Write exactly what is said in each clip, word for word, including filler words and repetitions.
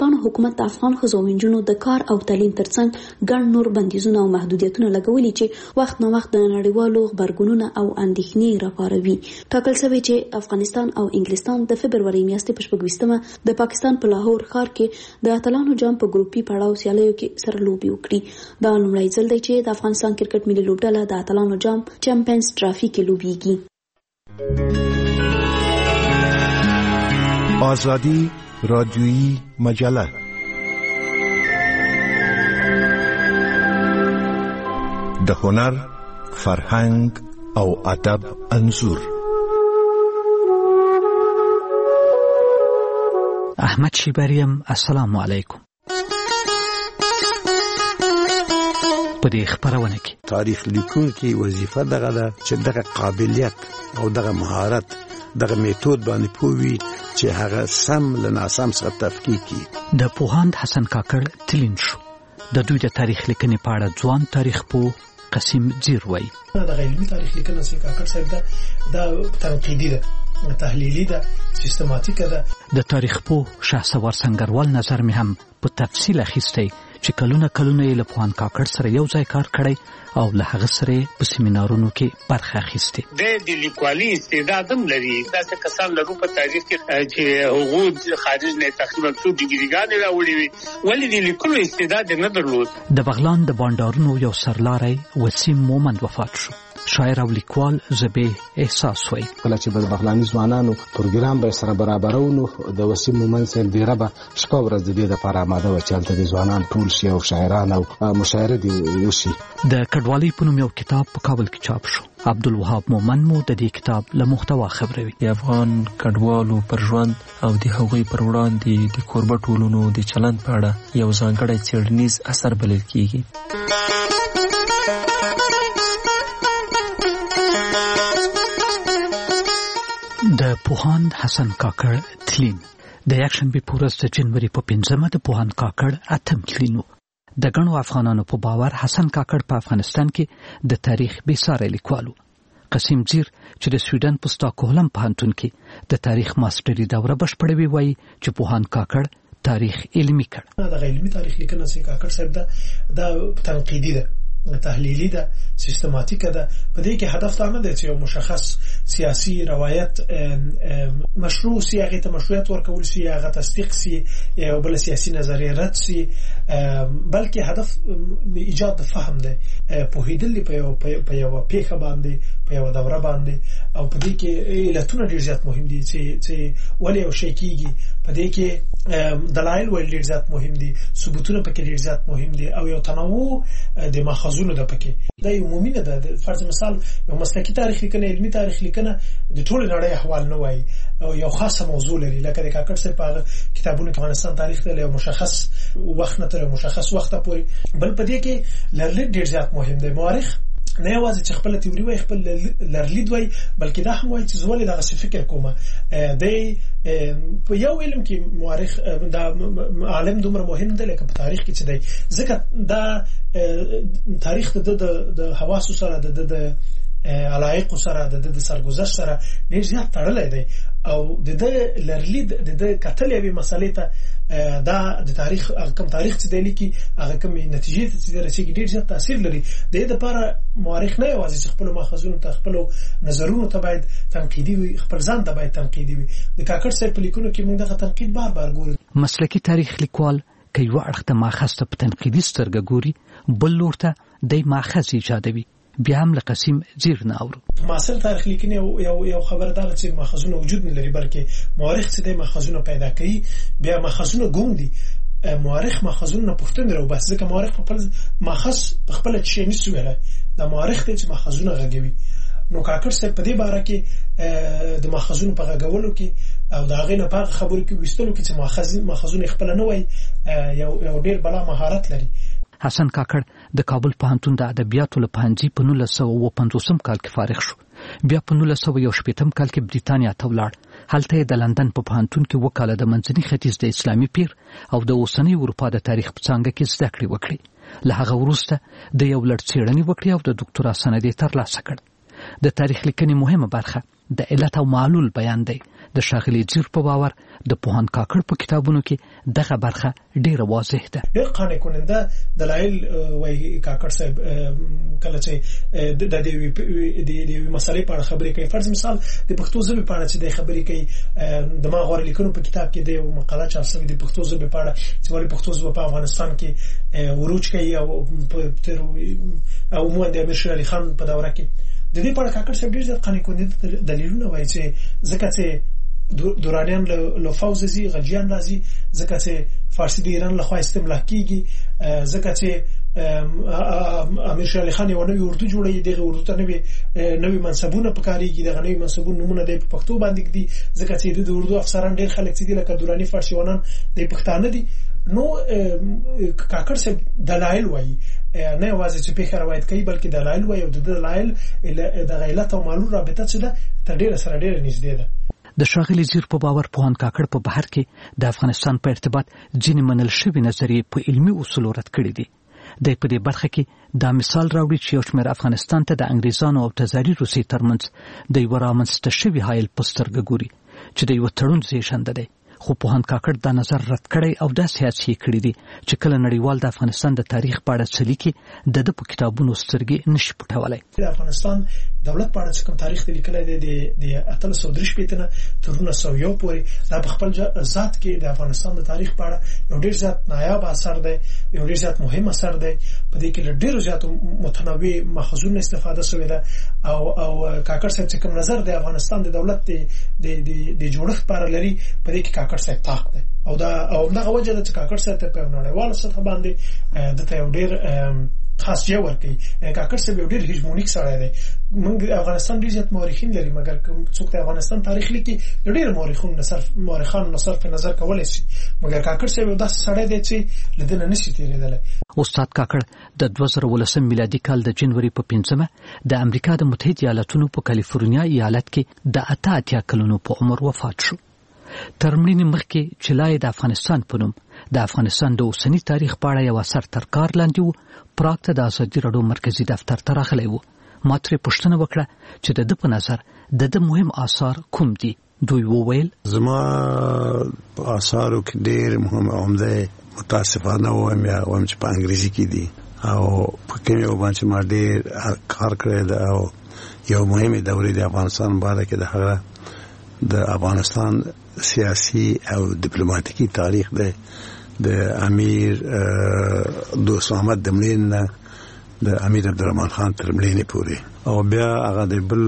طالبانو حکومت د افغان ښځو او نجونو د کار او تعلیم ترڅنګ ګڼ نور بندیزونه او محدودیتونه لګولي چې وخت نه وخت د نړیوالو غبرګونونه او اندېښنې راپاروي. ټاکل شوی چې افغانستان او انګلستان د فبروري میاشتې په شپږویشتمه د پاکستان په لاهور ښار کې د اتلانو جام په ګروپي پړاو سیالیو کې سره لوبي وکړي. دا لومړی ځل دی چې د افغانستان کرکټ ملي لوبډله د اتلانو جام چمپیونز ټرافي کې لوبیږي. آزادی رادیویی مجله د هنر، فرهنګ او ادب انځور. احمد شیبریم، السلام علیکم. په دې خبرونه کې تاریخ لیکونکي وظیفه دغه ده چې دغه قابلیت او دغه مهارت دغه میتود باندې پوي چې هغه سم له ناسم څخه تفکیک کړي. د پوهاند حسن کاکړ تلین شو. د دوی د تاریخ لیکنې په اړه ځوان تاریخ پوه قسیم زیر وایي. د علمي تاریخ لیکنه سي کاکړ صاحب ده د تنقیدي ده، تحلیلي ده، سیستماتیکه ده. د تاریخ پوه شهسوار سنگروال نظر مې هم په تفصیل اخیستی چې کلونه کلونه یې له پوهاند کاکړ سره یو ځای کار کړی او له هغه سره په سیمینارونو کې برخه اخیستې. د لیکوالي استعداد هم لري. داسې کسان لرو په تاریخ کې چې هغوی خارج نه تقریبا څو ډیګریګانې راوړي وي، ولې د لیکلو استعداد نه درلود. د بغلان د بانډارونو یو سرلاری وسیم مومند وفات شو. شاعر او لیکوال زبې احساس وای. کله چې د بغلاني ځوانانو پروګرام به سره برابرونو د وسیم مومند سره ډیره به شپه ورځ د دې لپاره آماده و چې د ځوانان ټول شي او شاعران او مشاعره دي وشي. د کډوالۍ په نوم یو کتاب په کابل کې چاپ شو. عبدالوهاب مومن مو د دې کتاب له محتوا خبروي. د افغان کډوالو پر ژوند او د هغوی پر وړاندې د کوربه ټولنو د چلند په اړه یو ځانګړی څېړنیز اثر بلل کیږي. د پوهاند حسن کاکړ تلین د یکشنبې په ورځ د جنوري په پنځمه د پوهاند کاکړ اتم تلین و. د ګڼو افغانانو په باور حسن کاکړ په افغانستان کې د تاریخ بېساری لیکوال و. قسیم زیر چې د سویډن په ستاکهولم پوهنتون کې د تاریخ ماسټري دوره بشپړوي وایي چې پوهاند کاکړ تاریخ علمي کړ. د علمي تاریخ لیکنه سي کاکړ صاحب ده د تنقیدي ده، تحلیلی ده، سیستماتیکه ده. په دې کې هدف دا نه دی چې یو مشخص سیاسي روایت مشروع سی، هغه ته مشروعیت ورکول سی، هغه تصدیق سی، یا بل سیاسي نظریه رد سی، بلکې هدف ایجاد د فهم دی، پوهیدل په یو په یو پیښه باندې، په یو دوره باندې. او په دې کې علتونه ډېر زیات مهم دي چې چې ولې یو شی کیږي. په دې کې دلایل ولې ډېر زیات مهم دي، ثبوتونه پکې ډېر زیات مهم دي، او یو تنوع د ماخذونو ده پکې. دا یو عمومي نه ده. فرض مثال یو مسلکي تاریخ لیکنه، علمي تاریخ لیکنه د ټول نړۍ احوال نه وایي او یو خاصه موضوع لري. لکه د کاکړ صاحب په کتابونو کې افغانستان تاریخ ته یو مشخص وخت نه تر مشخص وخت پورې. بل په دې کې لرلید ډېر زیات مهم دی. مورخ نه یوازې چې خپل تیوري وای، خپل لرلید وای، بلکې دا هم وای چې زولې دغه څه فکر کومه. د په یو علم کې مورخ دا عالم دومره مهم دی لکه په تاریخ کې چې دی، ځکه دا تاریخ د د حواسو سره، د د علایق سره، د د سرګذشت سره ډېر زیات تړلی دی. او د د لرلید د د کتل یوې مسلې ته دا د تاریخ کوم تاریخ چې دی لیکي، هغه کوم نتیجې ته چې رسېږي ډېر زیات تاثیر لري. د دې لپاره مورخ نه یوازې چې خپلو ماخذونو ته، خپلو نظرونو ته باید تنقیدي وي، خپل ځان ته باید تنقیدي وي. د کاکړ صاحب په لیکنو کې موږ دغه تنقید بار بار ګورو. مسلکي تاریخ لیکوال که یو اړخ ته ماخذ ته په تنقیدي سترګه ګوري، بل لور ته دی ماخذ ایجادوي. بیا هم له قسیم زیر نه اورو. معاصر تاریخ لیکنه یو یو خبردار چې ماخذونه وجود نه لري، بلکې مورخ چې د ماخذونه پیدا کوي، بیا ماخذونه ګوندي. مورخ ماخذونه پوښتنه راو بس، ځکه مورخ په خپل ماخذ خپل چې نشي ویلای. دا مورخ ته چې ماخذونه غږوي. نو کاکړ صاحب په دې باره کې د ماخذونو په غږولو کې او د هغې نه په خبرو کې ویستلو کې چې ماخذ ماخذونه خپل نه وای، یو یو ډېر بلا مهارت لري. حسن کاکړ د کابل پوهنتون د ادبیاتو له پوهنځي په نولس سوه اوه پنځوسم کال کې فارغ شو. بیا په نولس سوه یو شپېتم کال کې بریتانیا ته ولاړ. هلته یې د لندن په پوهنتون کې اووه کاله د منځني ختیځ د اسلامي پیر او د اوسنۍ اروپا د تاریخ په څانګه کې زده کړې وکړې. له هغه وروسته د یو لړ څېړنې وکړې او د ډاکټورا سند یې ترلاسه کړ. د تاریخ لیکنې مهمه برخه د علت او معلول بیان دی. د ښاغلي جیر په باور د پوهاند کاکړ په کتابونو کې دغه برخه ډیره واضح ده. ډیر قانع کننده دلایل وایي کاکړ صاحب کله چې د دې د مسالې په اړه خبرې کوي. فرض مثال د پښتو ژبې په اړه چې د خبرې کوي د ما غوړ لیکنو په کتاب کې د مقاله چاپ شوې د پښتو ژبې په اړه چې ولې پښتو ژبه په افغانستان کې وروج کوي او تر او مو د امیر شیر علي خان په دوره کې د دې په اړه کاکړ صاحب ډیر قانع کننده دلیلونه وایي چې ځکه چې دورانیان له فوز زی غلجیان راځي، ځکه چې فارسی د ایران له خوا استملاک کیږي، ځکه چې امیر شیر علي خان یو نوی اردو جوړوي، دغه اردو ته نوی نوی منصبونه پکاريږي، دغه نوی منصبونه نمونه د پښتو باندې دي، ځکه چې د اردو افسران ډیر خلک چې دي لکه دورانی فارسیوانان د پښتانه دي. نو کاکړ صاحب دلایل وایي، نه یوازې چې په روایت کوي بلکې دلایل وایي او د دلایل د غیلت او معلول رابطه چې ده تر ډیره سره ډیره نږدې ده. د ښاغلي زیر په باور پوهاند کاکړ په بهر کې د افغانستان په ارتباط ځینې منل شوي نظریې په علمي اصولو رد کړي دي. د په دې برخه کې دا مثال راوړي چې یو شمېر افغانستان ته د انګریزانو او تزاري روسیې ترمنځ د یوه رامنځته شوي حایل په سترګه ګوري چې د یوه تړون زېږنده دی. خو پوهاند کاکړ دا نظر رد کړی او داسې هڅې کړي دي چې کله نړیوال د افغانستان د تاریخ په اړه څه لیکي د ده په کتابونو سترګې نشي پټولی. د افغانستان دولت په اړه چې کوم تاریخ دی لیکلی دی د اتلس سوه درې شپېته نه تر نولس سوه یو پورې دا په خپل ذات کې د افغانستان د تاریخ په اړه یو ډېر زیات نایاب اثر دی، یو ډېر زیات مهم اثر دی. په دې کې له ډېرو زیاتو متنوع ماخذونو استفاده شوې ده او او کاکړ صاحب چې کوم نظر د افغانستان د دولت د د جوړښت په اړه لري په دې کې کاکړ صاحب تاق دی او دا او دغه وجه ده چې کاکړ صاحب په نړیواله سطح باندې دته یو ډېر خاص ځای ورکوي. کاکړ صاحب یو ډېر هیجمونیک سړی دی. موږ افغانستان ډېر زیات مورخین لري، مګر څوک د افغانستان تاریخ لیکي ډېر مورخون نصر مورخان نصر په نظر کولای شي، مګر کاکړ صاحب یو داسې سړی دی چې لدنه نشي تیرېدلی. استاد کاکړ د دوه زره ولسم میلادي کال د جنوري په پنځمه د امریکا د متحده ایالاتونو په کالیفورنیا ایالت کې د اته اتیا کلونو په عمر وفات شو. تر مړینې مخکې چې لا یې د افغانستان په نوم د افغانستان د اوسني تاریخ په اړه یو اثر تر کار لاندې و، پراګ ته د ازادي راډیو مرکزي دفتر ته راغلی و. ما ترې پوښتنه وکړه چې د ده په نظر د ده مهم آثار کوم دي. دوی وویل زما په آثارو کې ډېر مهم عمده متاسفانه وایم یا وایم چې په انګریزي کې دي او په کوم یو باندې ما ډېر کار کړی ده او یو مهمه دورې د افغانستان باره کې د هغه د افغانستان سیاسي او ډیپلوماټیکي تاریخ دی د امیر دوست محمد د مړینې نه د امیر عبدالرحمن خان تر مړینې پورې او بیا هغه د بل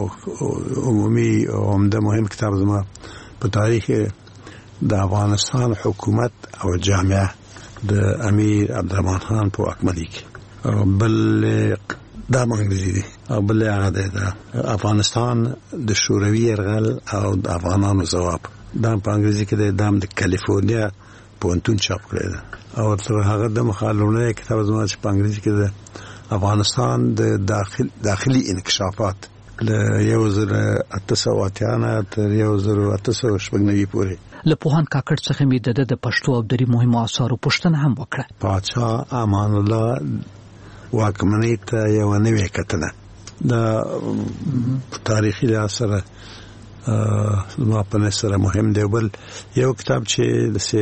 عمومي عمده مهم کتاب زما په تاریخ د افغانستان حکومت او جامعه د امیر عبدالرحمن خان په واکمنۍ کې او بل دا انګریزي دي او بل هغه د افغانستان د شوروي یرغل او د افغانانو ځواب دا په انګریزي کې د دام د کالیفورنیا پونتون چاپ کړی ده او تر هغه د مخالونه کتاب زما چې په انګریزي کې د افغانستان د داخل داخلي انکشافات له یو زر اته سوه اتیا نه تر یو زر اته سوه شپږ نوي پورې. له پوهاند کاکړ څخه مې د د پښتو او دري مهمو آثارو پوښتنه هم وکړه. پاچا امان الله واکمنۍ ته یو نوې کتنه دا تاریخي لحاظ سره زما په نظر سره مهم دی. بل یو کتاب چې داسې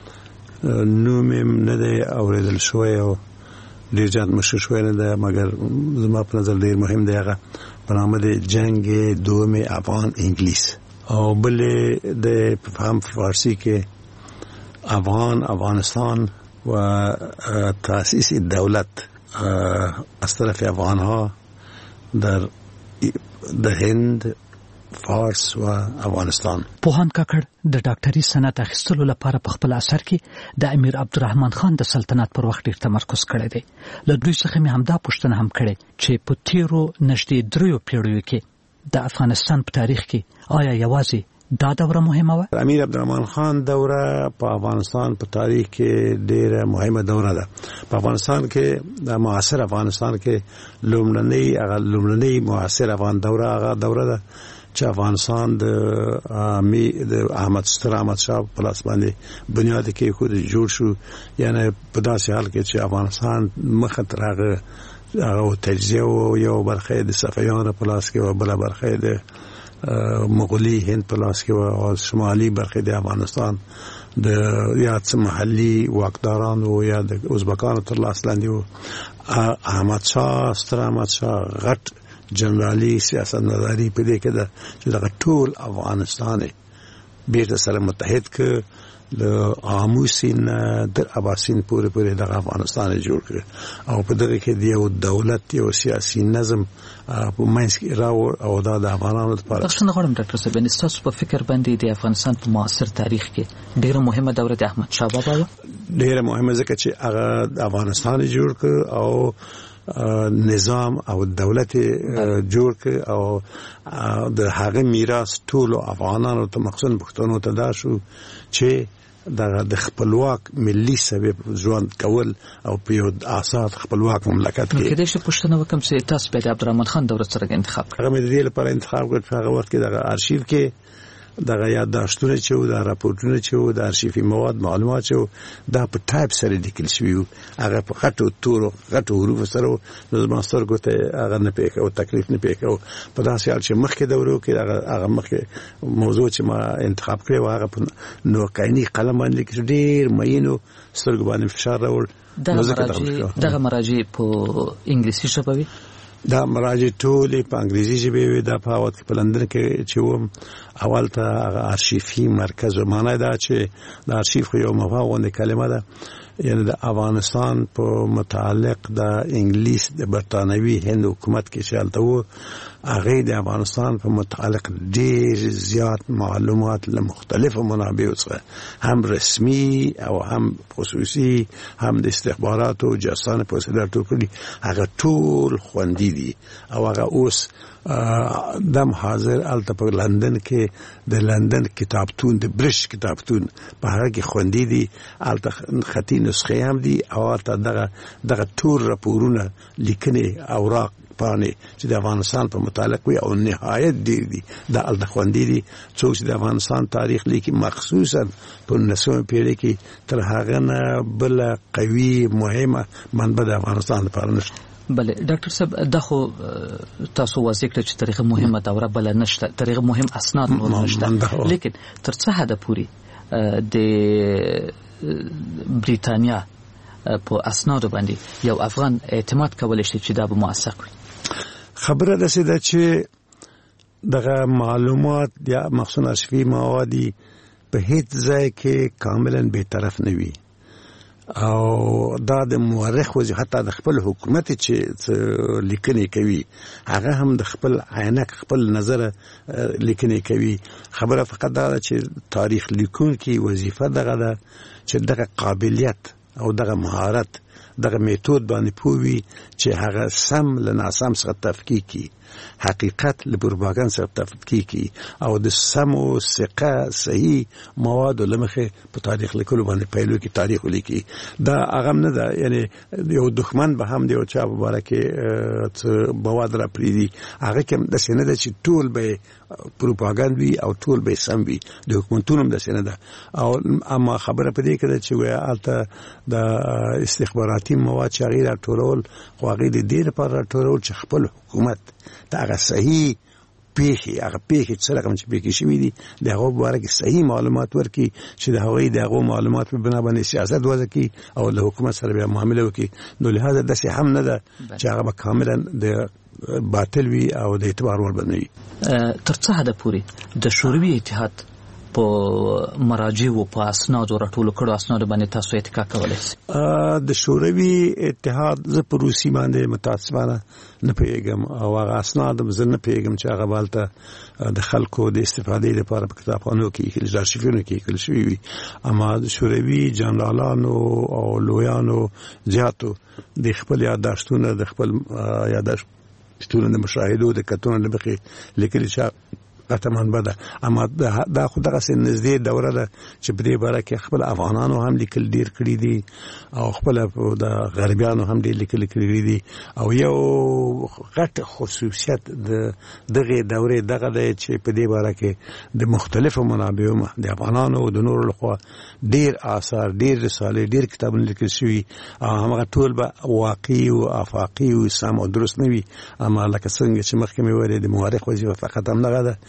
نوم یې نه دی اورېدل شوی او ډېر زیات مشهور شوی نه دی، مګر زما په نظر ډېر مهم دی. هغه په نامه دی جنگ دوم افغان انګلیس او بل د هم فارسی کې افغان افغانستان و تاسیس دولت از طرف افغانها در د هند فارس و افغانستان. پوهاند کاکړ د ډاکټري سند اخیستلو لپاره په خپل اثر کې د امیر عبدالرحمن خان د سلطنت پر وخت ډېر تمرکز کړی دی. له دوی څخه مې همدا پوښتنه هم کړې چې په تیرو نږدې دریو پیړیو کې د افغانستان په تاریخ کې آیا یوازې دا دوره مهمه وه؟ امیر عبدالرحمن خان دوره په افغانستان په تاریخ کې ډېره مهمه دوره ده. په افغانستان کې د معاصر افغانستان کې لومړنۍ هغه لومړنۍ معاصر افغان دوره هغه دوره ده چې افغانستان د امي د احمد ستر احمد شاه په لاس باندې بنیاد کې خود جوړ شو. یعنی په داسې حال کې چې افغانستان مخه تر هغه هغه تجزیه او یو برخه د صفویانو په لاس کې او بل برخه د مغولي هند په لاس کې او شمالي برخه د افغانستان د یا څه محلي واکدارانو یا د ازبکانو تر لاس لاندې وو. احمد شاه ستر احمد شاه غټ جنرالي سیاست مداري په دې کې ده چې دغه ټول افغانستان بیرته سره متحد ک د آموسین در اباسین پورې پورې دغه افغانستان جوړ کړ او په دغه کې د یو دولت یو سیاسي نظم په منځ کې راو او دا د افغانانو لپاره. تاسو نه غواړم ډاکټر صاحب ان تاسو په فکر باندې د افغانستان په معاصر تاریخ کې ډیره مهمه دوره د احمد شاه بابا ډیره مهمه ځکه چې هغه د افغانستان جوړ کړ او نظام او دولت جوړ کړ او د هغه میراث ټول افغانانو ته مخصوصا پښتنو ته دا شو چې د خپلواک ملي سبب ژوند کول او په یو آزاد خپلواک مملکت کې. کله چې پښتنه وکم چې تاسو به د عبدالرحمن خان دوره سره انتخاب کړ. هغه مې د دې لپاره انتخاب کړ چې هغه وخت کې د ارشیف کې دغه یادداشتونه چې و د راپورټونه چې و د ارشیفي مواد معلومات چې دا په ټایپ سره لیکل شوی و هغه په غټو تورو غټو حروف سره د ماستر ګوته هغه نه پېښه او تکلیف نه پېښه په داسې حال چې مخکې دورو کې هغه هغه مخکې موضوع چې ما انتخاب کړی و هغه په نوکایني قلم باندې لیکل ډېر مینو سترګو باندې فشار راوړ. دغه مراجع په انګلیسي ژبه وي دا مراجع ټول په انګریزي ژبه وي. دا په وخت کې په لندن کې چې وم اول ته هغه ارشیفي مرکز معنی دا چې د ارشیف یو مفهوم کلمه ده یعنی د افغانستان په متعلق د انګلیس د برتانوي هند حکومت کې شالته وو هغه د افغانستان په متعلق ډېر زیات معلومات له مختلفو منابعو څخه هم رسمي او هم خصوصي هم د استخباراتو جاسوسانه په وسیله ټولې هغه ټول خوندي دي او هغه اوس دم حاضر الته په لندن کې د لندن کتابتون د برش کتابتون په هغه کې خوندي دي الته خطي نسخې هم دي او الته دغه دغه ټول راپورونه لیکنې اوراق پانه چې د افغانستان په متعلق وي او نهایت ډیر دي د الته خوندي دي څوک چې د افغانستان تاریخ لیکي مخصوصا په نسومه پیړۍ کې تر هغه نه بل قوي مهمه منبع د افغانستان لپاره نشته. بله ډاکټر صاحب دا خو تاسو واضح کړ چې تاریخ مهمه دوره بل نشته تاریخ مهم اسناد نشته لیکن تر څه حد پورې د بریتانیا په اسناد باندې یو افغان اعتماد کولای شي چې دا به موثق وي. خبره ده چې دغه معلومات یا مخصوص ارشیفي مواد په هیڅ ځای کې کاملا به طرف نه وي او دا د مورخ وځي حتی د خپل حکومت چې لیکنې کوي هغه هم د خپل عینک خپل نظر لیکنې کوي. خبره فقط دا چې تاریخ لیکونکي وظیفه دغه ده چې دغه قابلیت او دغه مهارت دغه میتود باندې پوي چې هغه سم له ناسم څخه تفکیک کی حقیقت له پروپاګاندا څخه تفکیک کی او د سم او ثقه صحیح مواد لمخه په تاریخ لیکلو باندې پیلو کې تاریخ لیکي. دا هغه نه ده یعنی یو دښمن به هم دی او چا مبارکه مواد را پریدي هغه کوم د سینه د چې ټول به پروپاګاندا او ټول به سم وي د حکومتونو د سینه ده او اما خبره پدې کې چې وایالته د استخباراتي مواد چې غیر ټولول خو غیر د دې لپاره ټولول چې خپل حکومت دا هغه صحیح پیخي هغه پیخي چې رقم چې پیخي شوی دي د هغه مبارک صحیح معلومات ورکي چې د هغه د هغه معلومات په بنا باندې سیاست وځي او د حکومت سره به معاملې وکړي. نو لهدا د څه هم نه ده چې هغه کاملا د باطل وي او د اعتبار ور بنوي. تر څه حد پورې د شوروي اتحاد په مراجع او په اسناد ورټول کړو اسناد باندې تاسو اتکا کولای شئ. د شوروي اتحاد ز په روسي باندې متاسفانه نه پیګم او هغه اسناد زه نه پیګم چې هغه بالته د خلکو د استفادې لپاره په کتابخانو کې کې ارشیفونو کې کول شوی وي. اما د شوروي جنرالانو او لویانو زیاتو د خپل یادداشتونه د خپل یادداشتونه د مشاهدو د کتونو د بخي لیکلي چې قطمان بده اما دا خو دغه سن نږدې دوره ده چې په دې باره کې خپل افغانانو هم لیکل ډیر کړی دي او خپل د غربیانو هم ډیر لیکل کړی دي او یو غټ خصوصیت د دغه دوره دغه ده چې په دې باره کې د مختلفو منابعو د افغانانو د نورو لخوا ډیر آثار ډیر رساله ډیر کتابونه لیکل شوي او هغه ټول به واقعي او افاقي او سم او درست نه وي. اما لکه څنګه چې مخکې مې ویل د مورخ وظیفه فقط هم دغه ده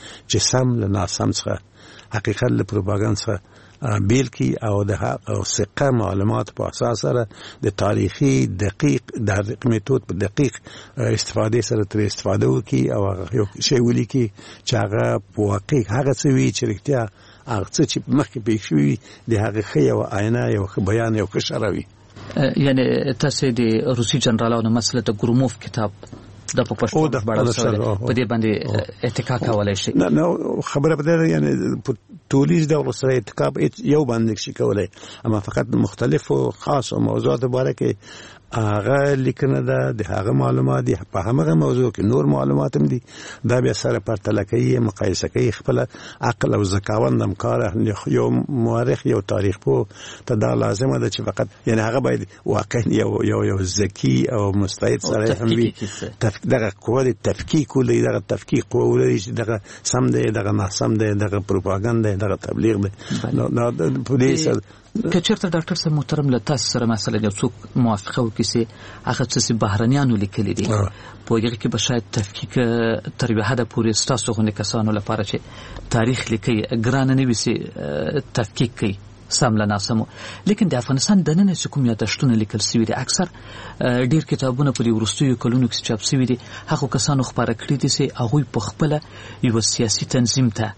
چې سم له ناسم څخه حقیقت له پروپاګاندا څخه بیل کی او د او ثقه معلومات په اساس سره د تاریخي دقیق د میتود په دقیق استفاده سره تر استفاده وکي او یو شی ولیکي چې هغه په واقع هغه څه وی چې رښتیا هغه څه چې مخکې پېښ شوي د هغه ښه یو آینه یو بیان یو ښه شروي. یعنی تاسو د روسي جنرالانو مسله د ګروموف کتاب د په پښتو باندې په دې باندې اتکا کولای شي؟ نه نو خبره بده یعنی تولیز د سره اتکا یو باندې شي کولای، اما فقط مختلف او خاص او موضوعات مبارکه هغه لیکنه ده د هغه معلومات دي په هغه موضوع کې نور معلومات هم دي، دا بیا سره پرتله کوي مقایسه کوي خپل عقل او ذکاوند هم کار. یو مورخ یو تاریخ پوه ته دا لازمه ده چې فقط یعنی هغه باید واقعا یو یو یو ذکی او مستعد سره هم وي، دغه قوه د تفکیک ولې دغه تفکیک قوه ولې چې دغه سم دی دغه ناسم دی دغه پروپاګاندا دغه تبلیغ دی. نو په دې سره که چېرته ډاکټر صاحب محترم له تاسو سره مثلا یو څوک موافقه وکړي چې هغه څه بهرنیانو لیکلي دي په هغې کې به شاید تفکیک تر یوه حده پورې ستاسو غوندې کسانو لپاره چې تاریخ لیکي ګرانه نه وي چې تفکیک کوي سم له ناسمو، لیکن د افغانستان دننه چې کوم یادښتونه لیکل سوي دي اکثر ډېر کتابونه په دې وروستیو کلونو کې چاپ سوي دي هغو کسانو خپاره کړي دي چې هغوی په خپله یوه سیاسي تنظیم ته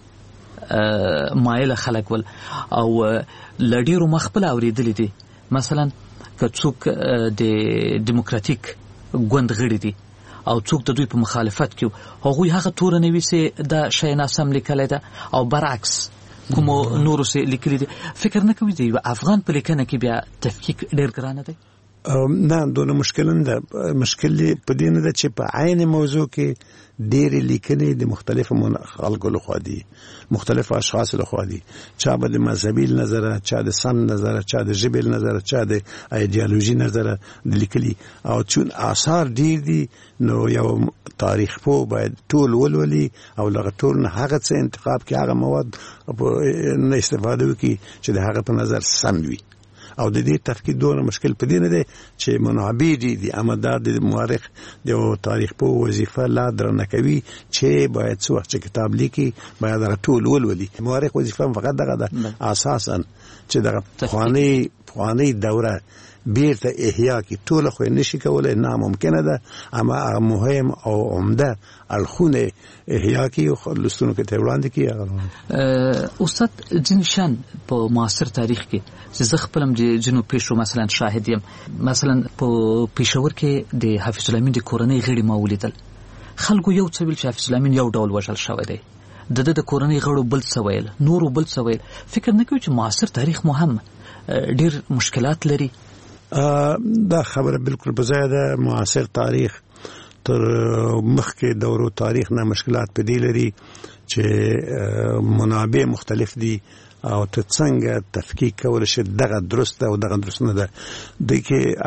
مایل خلک ول او لډیرو مخبل اوریدل دي. مثلا که څوک د دیموکراتیک ګوند غړي دي او څوک د دوی په مخالفت کې هغوی هغه تور نه وي چې دا شی ناسم لیکلی ده او برعکس کوم نورو چې لیکلي دي. فکر نه کوي چې افغان په لیکنه کې بیا تفکیک ډېر ګرانه دی؟ نه دونه مشکل نه ده. مشکل په دې نه ده چې په عین موضوع کې ډېرې لیکنې د مختلفو خلکو لخوا دي، مختلف اشخاص لخوا دي، چا به د مذهبي نظره، چا د سم نظره، چا د ژبې نظره، چا د ایډیالوژي نظره لیکلي. او چون آثار ډېر دي نو یو تاریخ پوه باید ټول ولولي او له ټول نه هغه څه انتخاب کړي، هغه مواد نه استفاده وکړي چې د هغه په نظر سم وي. او د دې تفکیک دونه مشکل په دې نه دی چې منابع دي دي اما دا د مورخ د تاریخ په وظیفه لا درنه کوي چې باید څو وخت کتاب لیکي باید هغه ټول ولولي. مورخ وظیفه فقط دغه ده اساسا چې دغه خواني خواني دوره بیرته احیا کی ټول خو نشي کولای، ناممکنه ده، اما مهم او عمده الخونه احیا کی او لستونو کې ته وړاندې کی. استاد ځینشان په معاصر تاریخ کې چې زه خپلم د جنوب پیشو مثلا شاهد یم، مثلا په پېښور کې د حافظ الامین د کورنۍ غړي ما ولیدل، خلکو یو څه ویل چې حافظ الامین یو ډول وژل شوی دی، د ده د کورنۍ غړو بل څه ویل، نورو بل څه ویل. فکر نه کوي چې معاصر تاریخ مو هم ډېر مشکلات لري؟ دا خبره بالکل په ځای ده. معاصر تاریخ تر مخکې دورو تاریخ نه مشکلات په دې لري چې منابع مختلف دي او ته څنګه تفکیک کول شي دغه درسته او دغه درست نه ده. د کې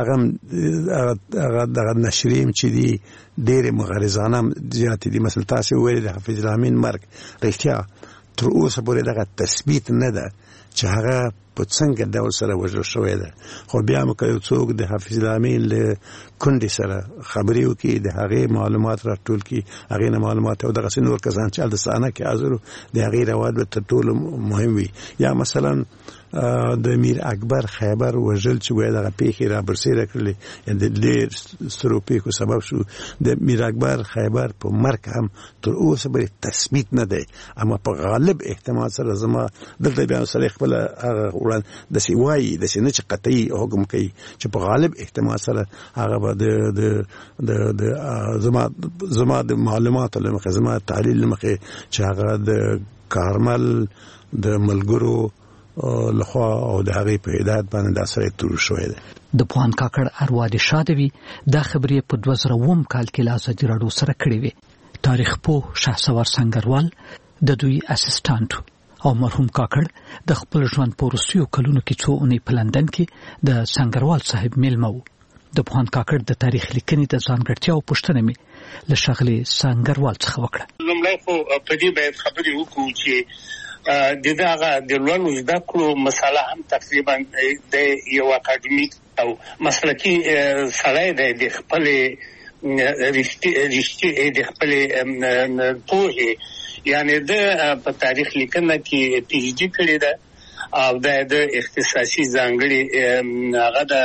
هغه دغه نشریم چې دي ډېرې مغرضانه زیاتې دي. مثلا تاسو ویل د حافظ الامین مرګ رښتیا تر اوسه پورې دغه تثبیت نه ده چې هغه په څنګه ډول سره وژل شوی ده، خو بیا مو که یو څوک د حافظ الامین له کونډې سره خبرې وکړي د هغې معلومات راټول کړي، هغې نه معلومات او دغسې نور کسان چې هلته صحنه کې حاضر د هغې روایت به تر ټولو مهم وي. یا مثلا د میر اکبر خیبر وژل چې وایي دغه پیښې را برسېره کړلې د ډېر سترو پیښو سبب شو. د میر اکبر خیبر په مرګ هم تر اوسه پورې تثبیت نه دی، اما په غالب احتمال سره زما دلته بیا سړی خپله هغه وړاندې داسې وایي، داسې نه چې قطعي حکم کوي، چې په غالب احتمال سره هغه به د د د زما زما د معلوماتو له مخې زما تحلیل له مخې چې هغه د کارمل د ملګرو لخوا او د هغې په هدایت باندې دا سړی تور شوی دی. د پوهاند کاکړ اروا دې شاده وي. دا خبرې په دوه زره اووم کال کې له ازادي راډیو سره کړې وې. تاریخ پوه شهسوار سنګروال د دوی اسسټانټ او مرحوم کاکړ د خپل ژوند په وروستیو کلونو کې څو اونۍ په لندن کې د سنګروال صاحب میلمه و. د پوهاند کاکړ د تاریخ لیکنې د ځانګړتیاو پوښتنه مې له ښاغلي سنګروال څخه وکړه. لومړی خو په دې باید خبرې وکړو چې د دغه د لوړو زده کړو مسله هم تقریبا د یو اکاډمیک او مسلکي سړی دی د خپل رښتې د خپل پوهې یعنی د په تاریخ لیکنه کې پی ایچ ډي کړې ده او د اختصاصي ځانګړي هغه د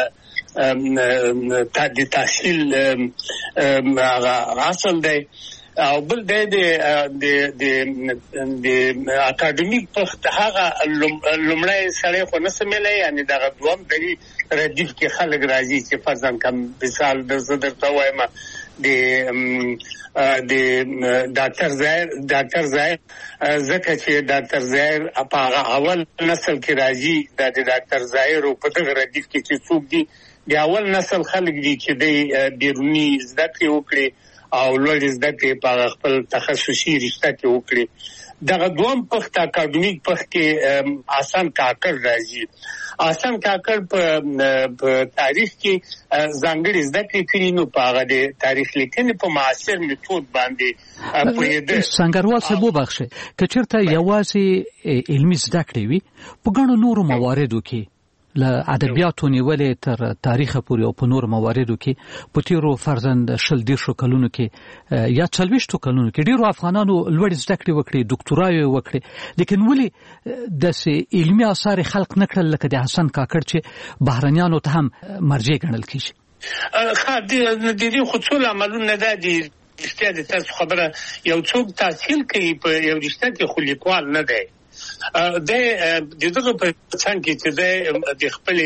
د تحصیل حاصل دی او بل د د د د اکاډمیک پخت هغه لومړی سره خو نه سمېلای یعنی دا دوام د ردیف کې خلک راځي چې فرضاً کوم مثال د زدر توایم د د ډاکټر زاهر ډاکټر زاهر زکه چې ډاکټر زاهر په اول نسل کې راځي د ډاکټر زاهر په دغه ردیف کې چې څوک دي د اول نسل خلک دي چې د بیرونی زده کړې وکړي او لوړ زده کړې په خپل تخصصي رشته کې وکړي دغه دوم پخت اکاډمیک پخت کې آسان کاکړ راځي آسان کاکړ په تاریخ کې ځانګړي زده کړې کړي نو په هغه د تاریخ لیکنې په معاصر میتود باندې پوهېده سنگروال صاحب وبخښه که چېرته یوازې علمي زده کړې وي په ګڼو نورو مواردو کې له ادبیاتو نیولې تر تاریخ پورې او په نور مواردو کې په تیرو فرزند شل دیرشو کلونو کې یا څلوېښتو کلونو کې ډیرو افغانانو لوړ زده کړې وکړي ډاکټورا یې وکړي لیکن ولې داسې علمي آثار خلق نه کړل لکه د حسن کاکړ چې بهرنیانو ته هم مرجع ګڼل کېږي ښه د دې خو څو عملونه ده دي رښتیا د تاسو خبره یو څوک تحصیل کوي په یو رشته کې خو لیکوال نه دی د دغه په څنګه کې چې د خپل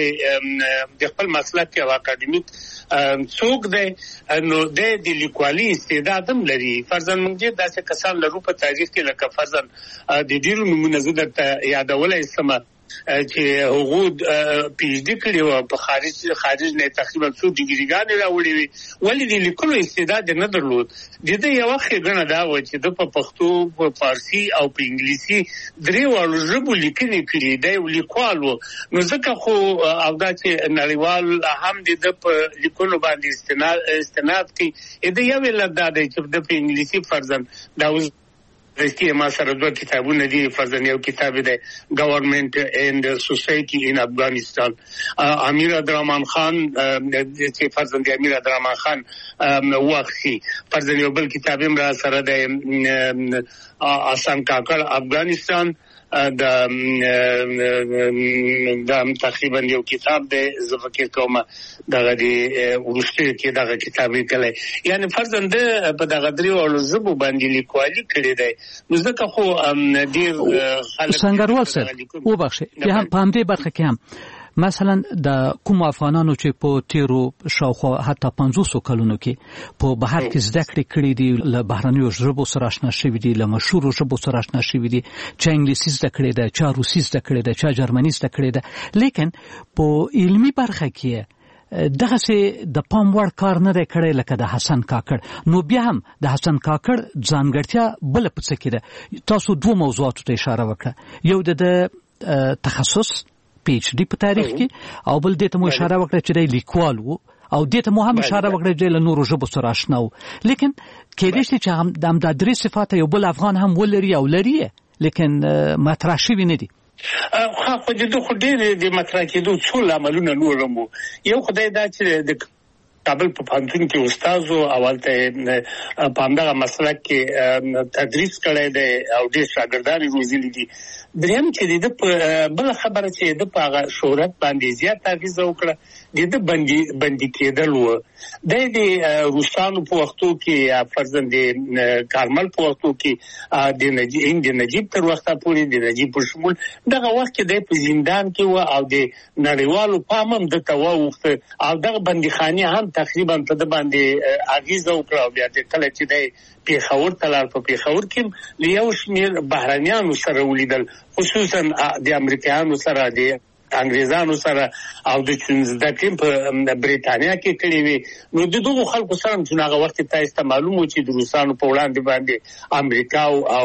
د خپل مسلک او اکاډمیک څوک دی نو د لیکوالي استعداد هم لري فرضاً موږ داسې کسان لرو په تاریخ کې لکه فرضاً د ډیرو نمونه زه درته یادولای سم چې هغه پی ایچ ډي کړی و په خارج خارج نه تقریبا څو ډیګریګانې راوړي وي ولې د لیکلو استعداد نه درلود د دې یو خېګنه دا و چې د په پښتو په فارسی او په انګلیسي درې وړو ژبو لیکنې کړي دی لیکوال و نو ځکه خو او دا چې نړیوال هم د په لیکلو باندې استناد استناد کوي دا یو لدا دی چې د په انګلیسي فرضاً دا رښتیا ما سره دوه کتابونه دي فرضاً یو کتاب دی گورنمنت اینڈ سوسایټي ان افغانستان امیر عبدالرحمن خان چې فرضاً د امیر عبدالرحمن خان وخی فرضاً یو بل کتاب هم را سره دی آسان کاکړ افغانستان د د تقریبا یو کتاب دی زه فکر کوم دغه دی ورسته کې دغه کتاب لیکلی یعنی فرضاً د په دغه درې ولو زبو باندې لیکوالي کړی دی نو ځکه خو ډیر خلک سنگروال صاحب وبخښه که هم په همدې برخه کې هم مثلا د کوم افغانانو چې په تیرو شاوخوا حتی پنځوس کلونو کې په بهر کې زده کړې کړې دي له بهرنیو ژبو سره آشنا شوي دي له مشهورو ژبو سره آشنا شوي دي چا انګلیسي زده کړې ده چا روسي زده کړې ده چا جرمني زده کړې ده لیکن په علمي برخه کې دغه سه د پام وړ کار نه دی کړی لکه د حسن کاکړ نو بیا هم د حسن کاکړ ځانګړتیا بل په څه کې ده تاسو دوه موضوعاتو ته اشاره وکړه یو د تخصص پی ایچ ډي په تاریخ کې او بل دې ته مو اشاره وکړه چې د لیکوال وو او دې ته مو هم اشاره وکړه چې له نورو ژبو سره آشنا وو لیکن کېدای شي چې هم د درې صفات یو بل افغان هم ولري او لري لیکن مطرح شوي نه دي خو خو د خو ډېر د مطرح کېدو څو عملونه نور مو یو خدای دا چې د کابل په پوهنتون کې استاد او اولته په همدغه مسلک کې تدریس کړی دی او ډېر شاګردان روزلي دي دریم چې د بل خبره چې د په شهرت باندې زیات اغیز وکړه د د بندي بندي کېدل و د د روسانو په وختو کې فرضاً د کارمل په وختو کې د نجیب د نجیب تر وخته پورې د نجیب په شمول دغه وخت کې د په زندان کې و او د نړیوالو پامم د تووخت او دغه بنديخانه هم تقریبا په د باندې اغیز وکړه بیا د کله چې د پیښور تلار په پیښور کې یو شمېر بهرنیانو سره ولیدل خصوصا د امریکایانو سره د انګریزانو سره او د چنځدکې په بریټانیا کې کړي وي نو د دغه خلکو سره چې هغه وخت تاسو ته معلومو چې د روسانو په وړاندې باندې امریکا او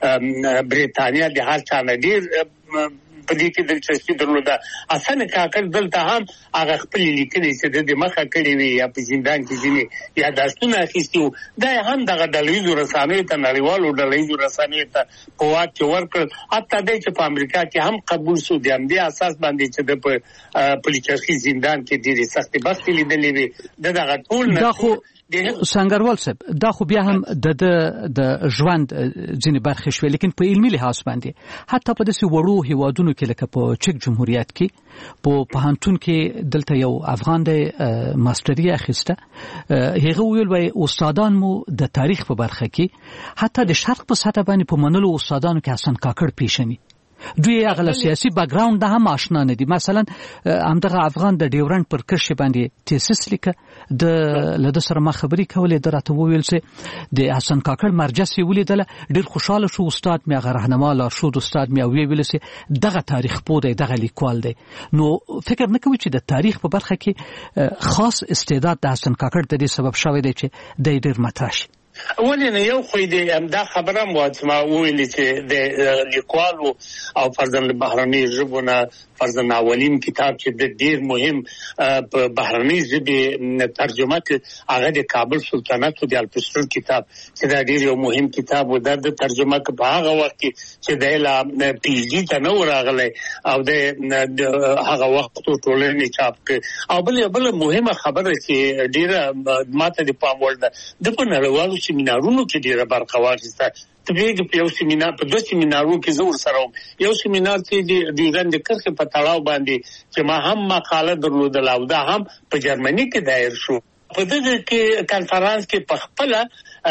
بریټانیا د هر چا نه ډیر په دې کې دلچسپي درلوده حسن کاکړ دلته هم هغه خپل لیکنې چې د مخه کړي وي یا په زندان کې ځینې یا داستونه اخیستي وو دا هم دغه ډلهییزو رسنیو ته نړیوالو ډلهییزو رسنیو ته په واک کې ورکړل حتی دی چې په امریکا کې هم قبول شو د همدې اساس باندې چې د په پولیچرخي زندان کې ډېرې سختې بختې لیدلې وي د دغه ټول دا خو سنگروال صاحب دا خو بیا هم د د ژوند ځینې برخې شوې لیکن په علمي لحاظ باندې حتی په داسې وړو هیوادونو کې لکه په چک جمهوریت کې په پوهنتون کې دلته یو افغان دی ماستري اخیسته هغه ویل وای استادان مو د تاریخ په برخه کې حتی د شرق په سطح باندې په منلو استادانو کې حسن کاکړ پیشني دوی هغه سیاسي بیک ګراوند د هم آشنا نه دي مثلا همدغه افغان د ډیورنډ پر کرښې باندې تیسس لیکه د لده سره ما خبرې کولې درته وویل چې د حسن کاکړ مرجع ولیدله ډیر خوشاله شو استاد مې هغه راهنما لارښود استاد مې ویل چې دغه تاریخ پوه دی دغه لیکوال دی نو فکر نه کوي چې د تاریخ په برخه کې خاص استعداد د حسن کاکړ د دې سبب شوی دی چې د ډیر مطرح شي ولې نه یو خو دې دا خبره مو ما ویلې چې د لیکوالو او فرضاً بهرني ژبونه فرضاً اولین کتاب چې د ډیر مهم په بهرني ژبه ترجمه کړ هغه د کابل سلطنت د الفسرور کتاب چې دا ډیر یو مهم کتاب و د ترجمه کې په هغه وخت کې چې د لا پی ایچ ډي ته نو راغلی او د هغه وخت ټولنې چاپ کړ او بل بل مهمه خبره چې ډیره ماته د پام وړ ده د په نړیوالو سیمینارونو کې ډیره برخه واخیسته تبلیغ په یو سیمینار په دوه سیمینارونو کې زور سره یو سیمینار چې د ډیزاین د کرښې په تړاو باندې چې ما هم مقاله درلودل او دا هم په جرمني کې دایر شو په دغه کې کانفرنس کې په خپل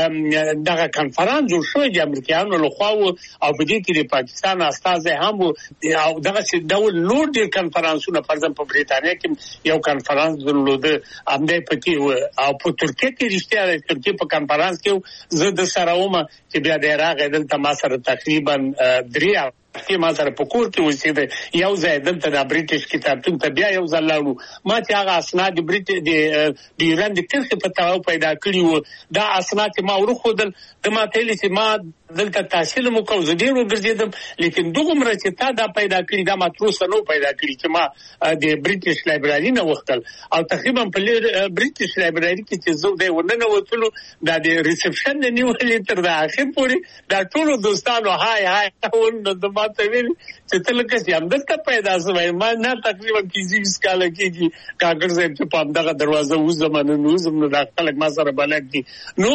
دغه کانفرنس جوړ شو د امریکایانو لخوا او په دې کې د پاکستان استازي هم او دغه چې ډول نور د کانفرنسونو فرضاً په بریټانیا کې یو کانفرنس درلوده امده پکې او په ترکیه کې رښتیا د ترکیه په کانفرنس کې زه د سره ومه چې بیا د راغې دلته ما سره تقریبا درې کې ما سره په کور کې اوسېده یو ځای دلته د بریټیش کتابتون ته بیا یو ځل لاړو ما چې هغه اسناد بریټ د ایران د کرښې په تړاو پیدا کړي وو دا اسناد ما ورخودل د ما ته چې ما دلته تحصیل مو کوم زه ډیر وګرځیدم لیکن دغه مر چې تا دا پیدا کړی دا ما تر اوسه نو پیدا کړی چې ما د بریټیش لایبرری نه وختل او تقریبا په بریټیش لایبرری کې چې زه د ورننه وتلو دا د ریسپشن نه نیولې تر دا اخر پورې دا ټول دوستانو هاي هاي ول د ما ته ویل چې تل کې چې هم دلته پیدا شوی ما نه تقریبا کیږي سکاله کېږي کاګر زه په پام دغه دروازه و زمانه نو زموږ د خلک ما سره بلک دي نو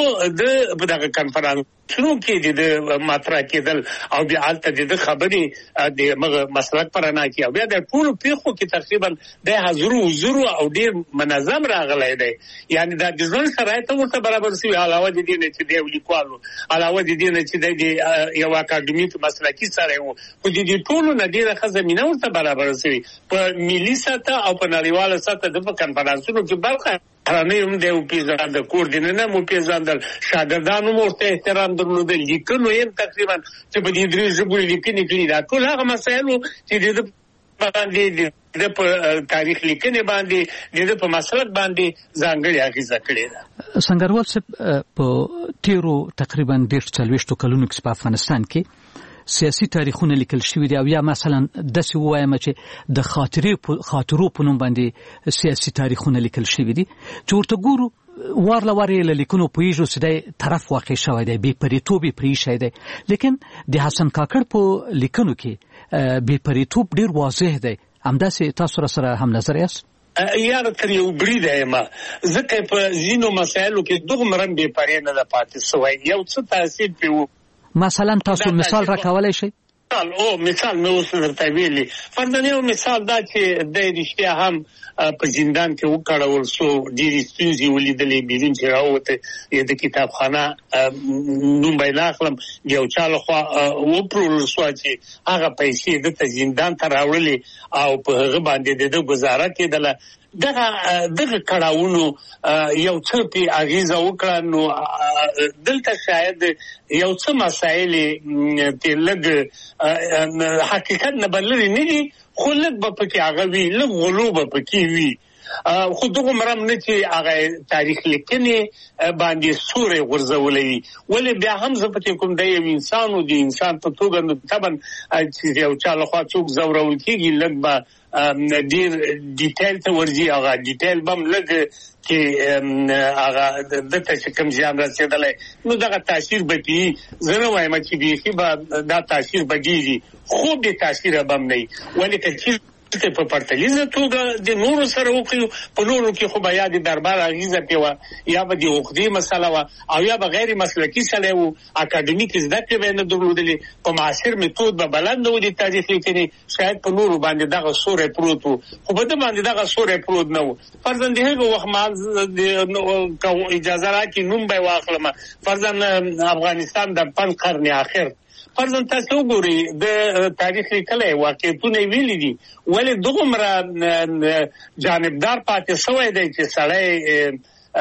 د دغه کانفرنس شنو کې د ماترا کېدل او بیا البته د خبرې د مغه مسلک پرانا کې او بیا د ټول پیخو کې تقریبا د حضور حضور او ډیر منظم راغلی دی یعنی دا د ځل شرایط ورته برابر شي علاوه د دې نه چې دی لیکوالو علاوه د دې نه چې د یو اکاډمیک مسلکی سره وو خو د دې ټول نه ډیره خزمینه ورته برابر شي په ملي سطح او په نړیواله سطح د کانفرنسونو کې برخه رانه هم د پیژاند کوردیننه مو پیژاندل شاګردانو مرته احترام درلودل لیکنو یې تقریبا چې په دې درې ژبو لیکنې کړي دا ټول هغه مسایل چې د باندې د په تاریخ لیکنې باندې د په مسلک باندې ځانګړي اغیزه کړې ده سنگروال صاحب په تیرو تقریبا ډیر څلويشتو کلونو کې په افغانستان کې سیاسي تاریخونه لیکل شوی دی او یا مثلا د څه وایم چې د خاطرې خاطرو په نوم باندې سیاسي تاریخونه لیکل شوی دي چې ورته ګورو وار لوارې لیکونو پویژو چې د طرف واقع شوی دی بې پریتوب پری شوی دی لیکن د حسن کاکړ په لیکنو کې بې پریتوب ډیر واضح دی همداسې تاسو سره هم نظر یاست یار تر یو بریده ما ځکه په ځینو مسایلو کې دغه مرم بې پرې نه ده پاتې شوی یو څه تاثیر پیو مثلا تاسو مثال را کولای شئ او مثال مې اوس درته ویلي فرضاً یو مثال دا چې د رښتیا هم په زندان کې وکړول شو ډېرې ستونزې ولیدلې بیرون چې راووته د کتابخانه نوم به یې نه اخلم د یو چا لخوا وپلورل شوه چې هغه پیسې دته زندان ته راوړلې او په هغه باندې د ده گزاره کېدله دغه دغه کړهونو یو څه په اغیزه وکړه نو دلته شاید یو څه مسایل ته لږ حقیقت نه بلري نه دي خو لږ به پکې هغه وي لږ غلو به پکې وي خو دغه مرم نه چې هغه تاریخ لیکنې باندې سورې غورځولې ولې بیا هم زه پکې کوم د یو انسان او د انسان په توګه نو طبعا چې یو چا لخوا څوک زورول کېږي لږ به ډیر ډیټیل ته ورځي هغه ډیټیل بم لګ چې هغه د ته کوم ځان رسیدلې نو دغه تاثیر به کی زنه وایم چې به دا تاثیر بګیږي خو به تاثیر بم نه ولې چې په پرتلیزه توګه د نورو سره وکړو په نورو کې خو بیا د دربار اغیزه پیوه یا به د عقدې مسله وه او یا به غیر مسلکي سړی وو اکاډمیک زده کړې به یې نه درلودلې په معاصر میتود به بلد نه و د تاریخ لیکنې شاید په نورو باندې دغه سوری پروت و خو په ده باندې دغه سوری پروت نه و فرضاً د هغه وخت مهال که اجازه راکړي نوم به یې واخلم فرضاً افغانستان د پنځ قرن آخر فرضاً تاسو وګورئ د تاریخ لیکلی واقعیتونه یې ویلي دي ولې دغومره جانبدار پاتې شوی دی چې سړی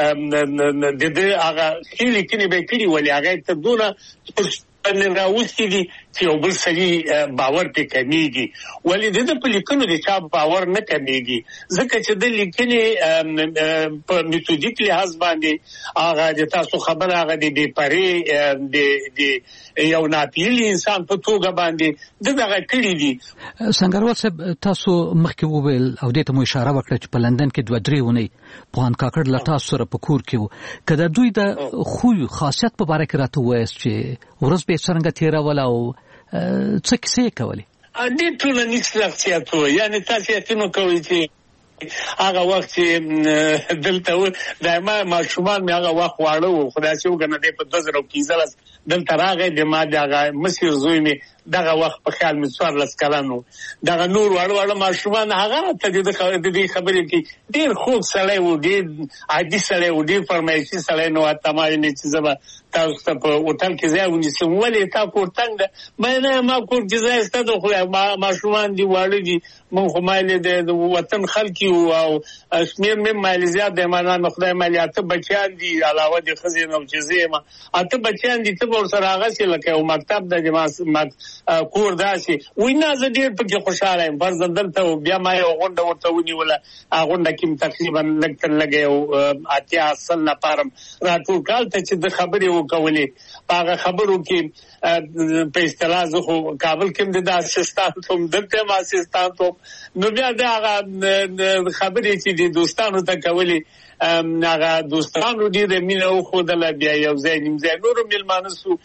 د ده هغه ښې لیکنې به یې کړي ولې هغه یې تر دونه راوستي دي چې یو بل سړي باور پرې کمیږي ولې د ده په لیکنو د چا باور نه کمیږي ځکه چې د لیکنې په میتودیک لحاظ باندې هغه د تاسو خبره هغه د بې پرې د یو ناپیلي انسان په توګه باندې د دغه کړي دي. سنګروال صاحب تاسو مخکې وویل او دې ته مو اشاره وکړه چې په لندن کې دوه درې اونۍ پوهاند کاکړ له تاسو سره په کور کې و که د دوی د خوی خاصیت په باره کې راته ووایاست چې ورځ به یې څرنګه تېروله او څه کیسې یې کولې؟ ډېر ټولنیز شخصیت و یعنې تاسو یقین وکوئ چې هغه وخت چې دلته و د ما ماشومان مې هغه وخت واړه وو خو داسې وګڼه دی په دوه زره پنځلس دلته راغی د ما د هغه مشر زوی مې دغه وخت په خیال مې څوارلس کلن و دغه نور واړه واړه ماشومان هغه راته د دې خبرې کې ډېر خوږ سړی و ډېر عادي سړی و ډېر فرمایشي سړی نه و ته ما ویلې چې زه به تاسو ته په هوټل کې ځای ونیسم ولې تا کور تنګ ده ما نه ما کور کې ځای شته ده خو ماشومان دي واړه دي موږ خو مایلې د وطن خلک یو او شمېر مې مایلې زیات دی ما نه خدای مایلې اته بچیان دي علاوه د ښځې نه چې زه یم اته بچیان دي ته به ورسره هغسې لکه یو مکتب ده د کور داسې وایي نه زه ډېر پکې خوشحاله یم فرضاً دلته بیا ما یو غونډه ورته ونیوله هغه غونډه کې م تقریبا لږ تر لږه یو اتیا سل نفر راټول کړل ته چې د خبرې وکولې په هغه خبرو کې په اصطلاح زه خو کابل کې م د اسسټانټ وم دلته یم اسسټانټ وم نو بیا د هغه خبرې چې د دوستانو ته کولې هغه دوستانو ډېره مینه وښودله بیا یو ځای نیم ځای نورو مېلمانه سو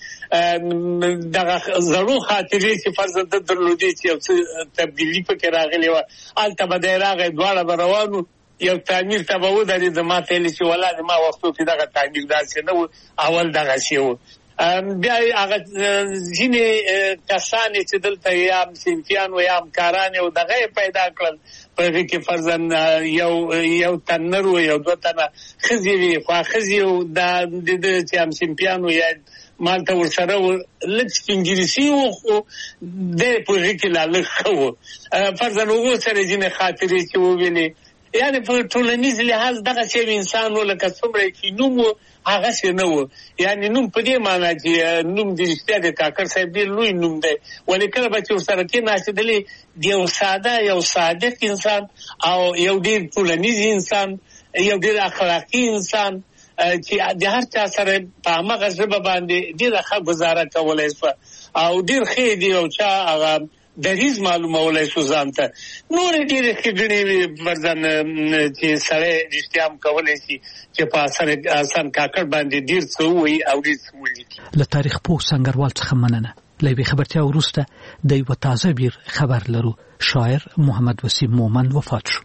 دغه زړو خاطرې چې فرضاً ده درلودې چې یو څه تبدیلي پکې راغلې وه هلته به دی راغی دواړه به روان وو یو تعمیر ته به ودرېده ما ته ویلې چې والله ما وختو کې دغه تعمیر داسې نه و اول دغسې و بیا هغه ځینې کسان چې دلته یا صنفیان و یا همکاران یې و دغه یې پیدا کړل په هغې کې فرضاً یو یو تن نر و یو دوه تنه ښځې وې خو هغه ښځې و دا د ده چې همصنفیان و یا مالته ورسره و لږ سپینګیریسي و خو دی په هغې کې لا لږ ښه و فرضاً هغو سره ځینې خاطرې چې وویلې یعنې په ټولنیز لحاظ دغسې یو انسان و لکه څومره چې نوم و هغسې نه و یعنې نوم په دې معنا چې نوم د رښتیا د کاکړ صاحب ډېر لوی نوم دی ولې کله به چې ورسره کېناستېدلې د یو ساده یو صادق انسان او یو ډېر ټولنیز انسان یو ډېر اخلاقي انسان چې د هر چا سره په همغه ژبه باندې ډېره ښه ګزاره کولی شوه او ډېر ښه دی یو چا هغه دریز معلومولی شو ځان ته نورې ډېرې ښېګڼې وې فرضاً چې سړی رښتیا هم کولی شي چې په حسن کاکړ باندې ډېر څه ووایي او ډېر څه ولیکي. له تاریخ پوه سنګروال څخه مننه. له یوې خبرتیا وروسته د یوه تازه بیر خبر لرو. شاعر محمد وسیم مومند وفات شو.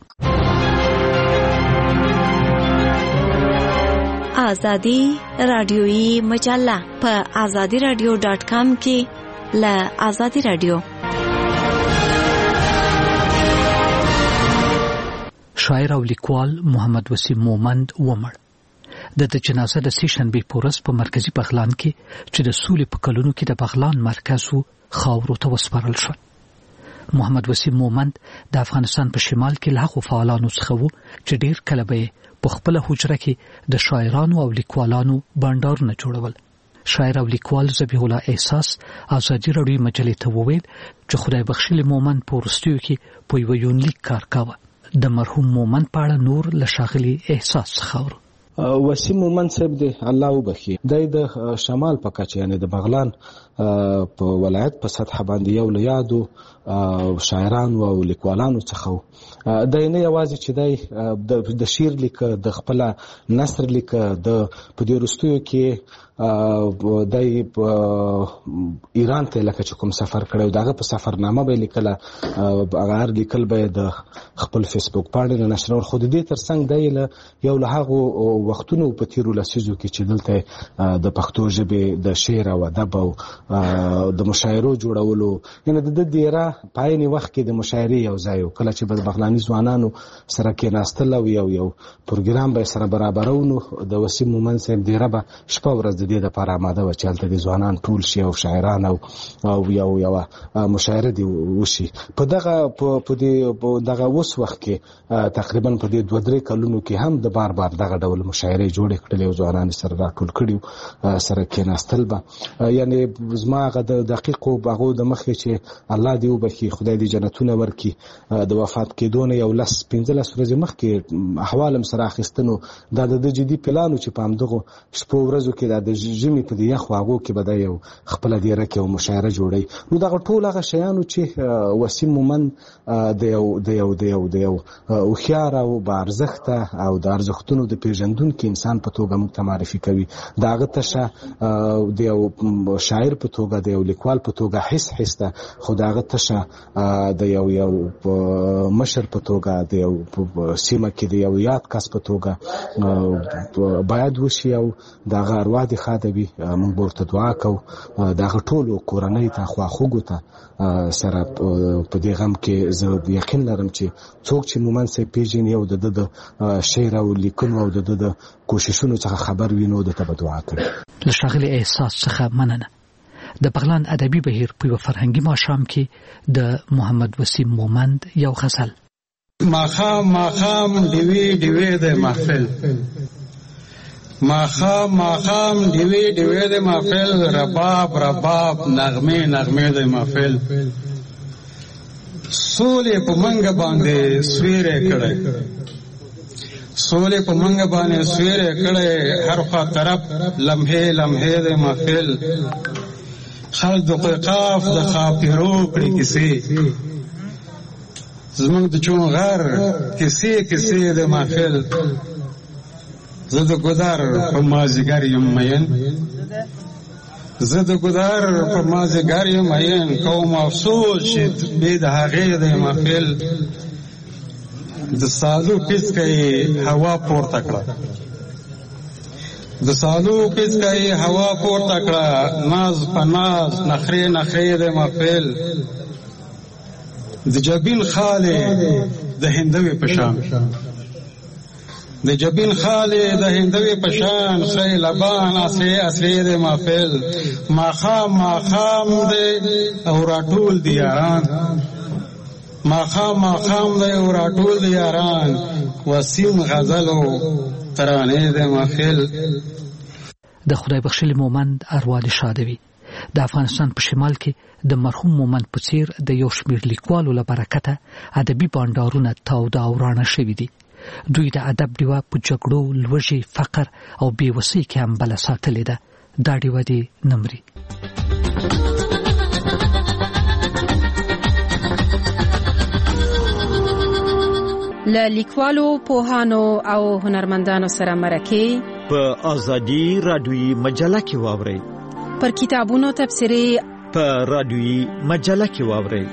آزادی رادیویی مجله په آزادی رادیو ډاټ کام کې له آزادی رادیو. شاعر او لیکوال محمد وسیم مومند ومړ. د د جنازه د سې شنبې په ورځ په مرکزي بغلان کې چې د سولې په کلونو کې د بغلان مرکز و خاورو ته وسپارل شو. محمد وسیم مومند د افغانستان په شمال کې له هغو فعالانو څخه و چې ډېر کله به په خپله حجره کې د شاعرانو او لیکوالانو بنډارونه جوړول. شاعر او لیکوال ذبیح الله احساس ازادي راډیو مجلې ته وویل چې خدای بخښلي مومند په وروستیو کې په یوه یونلیک کار کاوه. د مرحوم مومند په اړه نور له ښاغلي احساس څخه اورو. وسیم مومند صاحب دی الله وبخي د شمال په کچه یعنی د بغلان په ولایت په سطح باندې یو له یادو شاعران او لیکوالانو څخه د نه یوازې چې د شعر لیک د خپل نثر لیک د په دې وروستیو کې د ایران ته لکه چې کوم سفر کړو داغه په سفرنامه به لیکله هغه لیکل به د خپل فیسبوک باندې نشر خو د دې ترڅنګ د یو له هغه وختونو په تیرو لسیزو کې چې دلته د پښتو ژبې د شعر او ادب او د مشاعرو جوړولو یعنی د دې ډیره پایني وخت کې د مشاعرې یو ځای کله چې د بغلاني ځوانانو سره کې ناستل او یو یو پروګرام به سره برابرونو د وسیم مومند صاحب ډیره به شپه ورځ د دې لپاره آماده و چې هلته د ځوانان ټول شي او شاعران او یو یو مشاعره دی وشي په دغه په دې دغه اوس وخت کې تقریبا په دې دوه درې کلونو کې هم د بار بار دغه ډول مشاعرې جوړې کړلې او ځوانان سره راټول کړي سره کې ناستل به یعنی زما هغه د دقیقو هغو د مخې چې الله دې وبخي خدای دې جنتونه ورکړي د وفات کېدو نه یو لس پنځلس ورځې مخکې احوال هم سره اخیستنو دا د جدي پلانو چې په همدغو شپو ورځو کې دا د ژمي په دې یخ هغو کې به دا یو خپله دیره کې یو مشاعره جوړوي نو دغه ټول هغه شیانو چې وسیم مومند د یو د یو د یو د یو هوښیار او باارزښته او د ارزښتونو د پیژندونکي انسان په توګه موږ ته معرفي کوي د هغه تشه د یو شاعر په توګه د یو لیکوال په توګه حس حس ده خو د هغه تشه د یو یو مشر په توګه د یو سیمه کې د یو یاد کس په توګه باید وشي او د هغه اروا دې ښاده وي موږ به ورته دعا کوو د هغه ټولو کورنۍ ته خواخوږو ته سره په دې غم کې زه یقین لرم چې څوک چې مومند صاحب پیژني او د ده د شعر او لیکنو او د ده د کوششونو څخه خبر وي نو د ته به دعا کوي له ښاغلي احساس څخه مننه د بغلان ادبي بهیر په یو فرهنګي ماښام کې د محمد وسیم مومند یو غزل ماښام ماښام ډیوې ډیوې د محفل ماښام ماښام ډیوې ډیوې د محفل رباب رباب نغمې نغمې د محفل سولې په منګه باندې سویرې کړې سولې په منګه باندې سویرې کړې هر خوا طرف لمحې لمحې د محفل خلق د قاف د خاپیرو کړې کیسې زمونږ د چون غر کیسې کیسې د محفل زه د ګودر په مازیګر یم مین زه د ګودر په مازیګر یم مین کوم افسوس چې بې د هغې د محفل د سالو پیڅکه یې هوا پورته کړه د سالو پیڅکه یې هوا پورته کړه ناز په ناز نخرې نخرې د محفل د جبین خالې د هندوې په شان د جبین خالې د هندوې په شان خی لبان اصلي اصلي د محفل ماښام ماښام دی او راټول دی یاران ماښام ماښام دی او راټول دی یاران وسیم غزلو ترانې د محفل د خدای بخښلي مومند اروا دې ښاده وي د افغانستان په شمال کې د مرحوم مومند په څیر د یو شمېر لیکوالو له برکته ادبي بانډارونه تاوده او راڼه شوي دي دوی د ادب ډیوه په جګړو لوږې فقر او بېوسۍ کې هم بله ساتلې ده دا ډیوه دې نه مري له لیکوالو پوهانو او هنرمندانو سره مرکې په ازادي رادیویي مجله کې واورئ پر کتابونو تبصرې په رادیویي مجله کې واورئ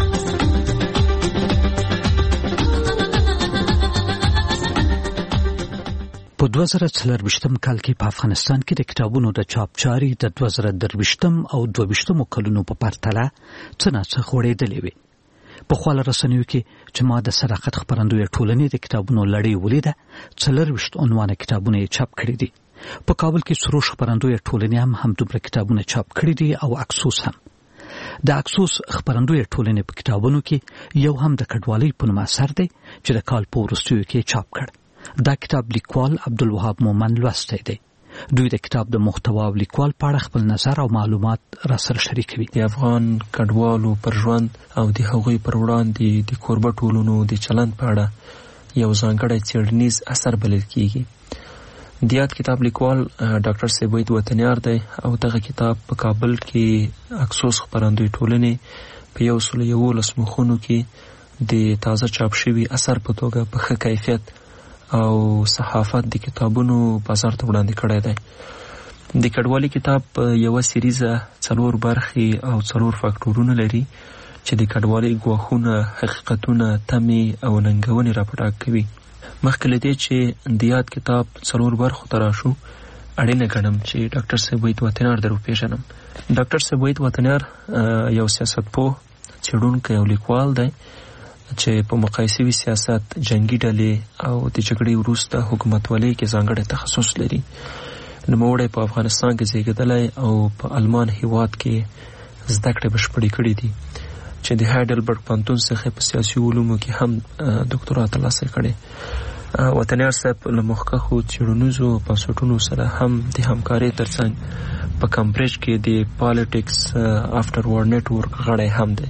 په دوه زره څلرویشتم کال کې په افغانستان کې د کتابونو د چاپ چاري د دوه زره درویشتم او دوه ویشتمو کلونو په پرتله څه ناڅه غوړېدلې وې په خواله رسنیو کې چې ما د صداقت خپرندوی ټولنې د کتابونو لړۍ ولیده څلرویشت عنوانه کتابونه یې چاپ کړي دي په کابل کې سروش خپرندوی ټولنې هم همدومره کتابونه چاپ کړي دي او اکسوس هم د اکسوس خپرندوی ټولنې په کتابونو کې یو هم د کډوالۍ په نوم اثر دی چې د کال په وروستیو کې چاپ کړ دا کتاب لیکوال عبدالوهاب مومند لوستی دی دوی د کتاب د محتوا او لیکوال په اړه خپل نظر او معلومات را سره شریکوي د افغان کډوالو پر ژوند او د هغوی پر وړاندې د کوربه ټولنو د چلند په اړه یو ځانګړی څېړنیز اثر بلل کیږي د یاد کتاب لیکوال ډاکټر سیبوید وطنیار دی او دغه کتاب په کابل کې اکسوس خپرندوی ټولنې په یو سل یولس مخونو کې د تازه چاپ شوي اثر په توګه په ښه کیفیت او صحافت د کتابونو بازار ته وړاندې کړی دی. د کډوالي کتاب یوه سیریزه څلور برخې او څلور فاکټورونه لري چې د کډوالي ګواښونه، حقیقتونه، تمې او ننګونې راپټاک کوي. مخکې له دې چې د یاد کتاب څلور برخو ته راشو، اړینه ګڼم چې ډاکټر سیبوید وطنیار در وپېژنم. ډاکټر سیبوید وطنیار یو سیاستپوه، څېړونکی او لیکوال دی چې په مقایسوي سیاست، جنگي ډلې او د جګړې وروسته حکومتولۍ کې ځانګړی تخصص لري. نوموړی په افغانستان کې زیږېدلی او په المان هیواد کې زده کړې بشپړې کړې دي چې د هایډلبرګ پوهنتون څخه په سیاسي علومو کې هم ډاکټرا ترلاسه کړې. وطنیار صاحب له مخکښو څېړنیزو بنسټونو سره هم د همکارۍ ترڅنګ په کمبریج کې د پالیټکس افټر وار نیټورک غړی هم دی.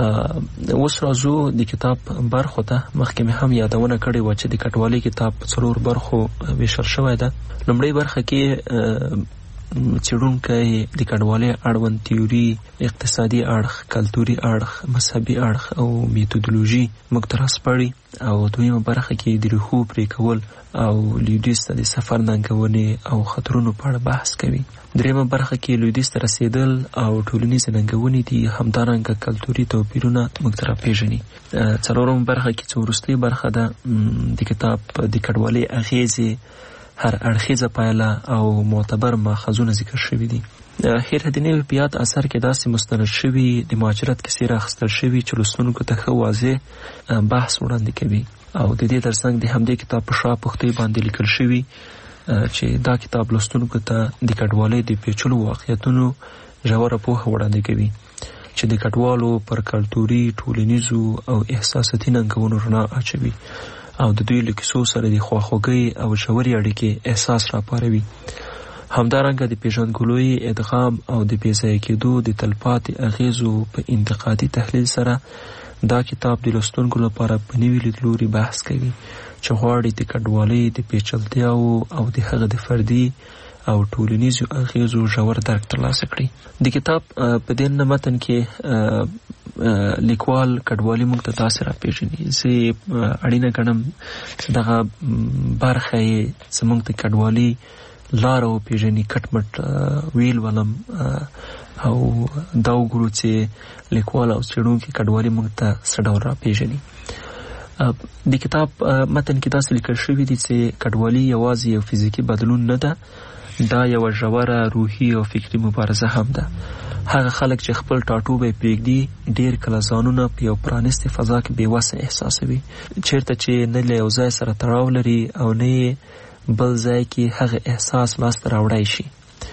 اوس راځو د کتاب برخو ته. مخکې مې هم یادونه کړې وه چې د کډوالۍ کتاب په څلور برخو ویشل شوی ده. لومړۍ برخه کې څېړونکی د کډوالۍ اړوند تیوري، اقتصادي اړخ، کلتوري اړخ، مذهبي اړخ او میتودولوژي موږ ته راسپړي، او دویمه برخه کې د ریښو پرې کول او لویدیځ ته د سفر ننګونې او خطرونو په اړه بحث کوي. دریمه برخه کې لویدیځ ته رسېدل او ټولنیزې ننګونې دي، همدارنګه کلتوري توپیرونه موږ ته راپېژني. څلورمه برخه کې چې وروستۍ برخه ده د کتاب د کډوالۍ اغېزې، هر اړخیزه پایله او معتبر ماخذونه ذکر شوي دي. هیر هدینه په یاد اثر کې داسې مستند شوي د مهاجرت کیسې راخیستل شوي چې لوستونکو ته ښه واضح بحث وړاندې کوي، او د دې ترڅنګ د همدې کتاب په شا پښتۍ باندې لیکل شوي چې دا کتاب لوستونکو ته د کډوالۍ د پیچلو واقعیتونو ژوره پوهه وړاندې کوي چې د کډوالو پر کلتوري، ټولنیزو او احساساتي ننګونو رڼا اچوي او د دوی له کیسو سره د خواخوږۍ او ژورې اړیکې احساس راپاروي. همدارنګه د پیژندګلوۍ، ادغام او د بېځایه کېدو د تلپاتې اغېزو په انتقادي تحلیل سره دا کتاب د لوستونکو لپاره په نوي لیدلوري بحث کوي چې غواړي د کډوالۍ د پیچلتیاو او د هغه د فردي او ټولنیزو اغېزو ژور درک ترلاسه کړي. د کتاب په دې متن کې لیکوال کډوالي موږ ته داسې راپېژني. زه اړینه ګڼم چې دغه برخه یې زموږ د کډوالي لاره وپېژني، کټ مټ ویل ولم او دا وګورو چې لیکوال او څېړونکي کډوالي موږ ته څه ډول راپېژني. د کتاب متن کې داسې لیکل شوي دي چې کډوالي یوازې یو فزیکي بدلون نه ده، دا یوه ژوره روحي او فکري مبارزه هم ده. هغه خلک چې خپل ټاټوبی پرېږدي ډېر کله ځانونه په یو پرانستې فضا کې بېوسه احساسوي، چېرته چې نه له یو ځای سره تړاو لري او نه یې بل ځای کې هغه احساس لاسته راوړی شي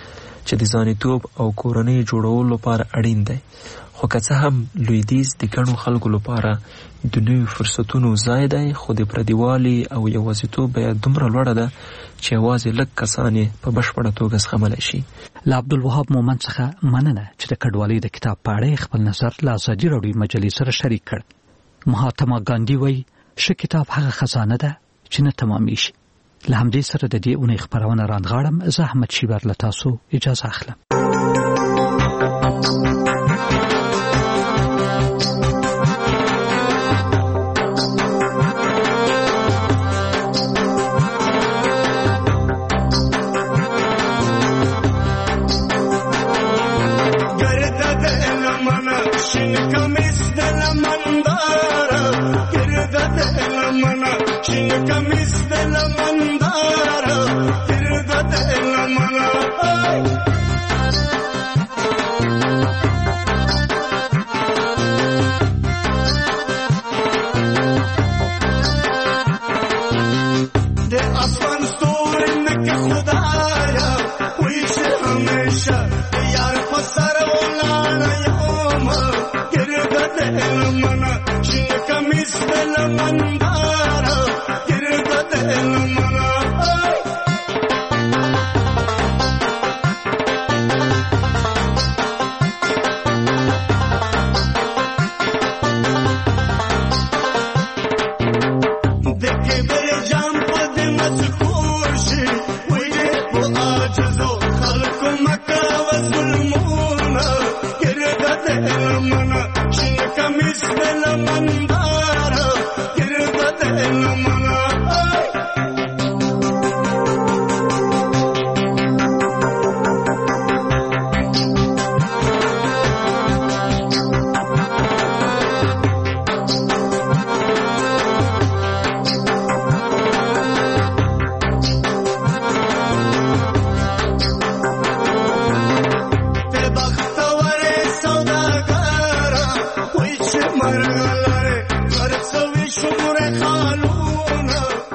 چې د ځانیتوب او کورنۍ جوړولو لپاره اړین دی. خو که څه هم لویدیځ د ګڼو خلکو لپاره د نویو فرصتونو ځای دی، خو د پردیوالي او یوازیتوب بیه دومره لوړه ده چې یوازې لږ کسان یې په بشپړه توګه زغملی شي. له عبدالوهاب مومند څخه مننه چې د کډوالۍ د کتاب په اړه خپل نظر له ازادي راډیو مجلې سره شریک کړ. مهاتما ګاندي وایي ښه کتاب هغه خزانه ده چې نه تمامیږي. له همدې سره د دې اونۍ خپرونه راندغاړم. زه احمد شیبر له تاسو اجازه اخلم. Jam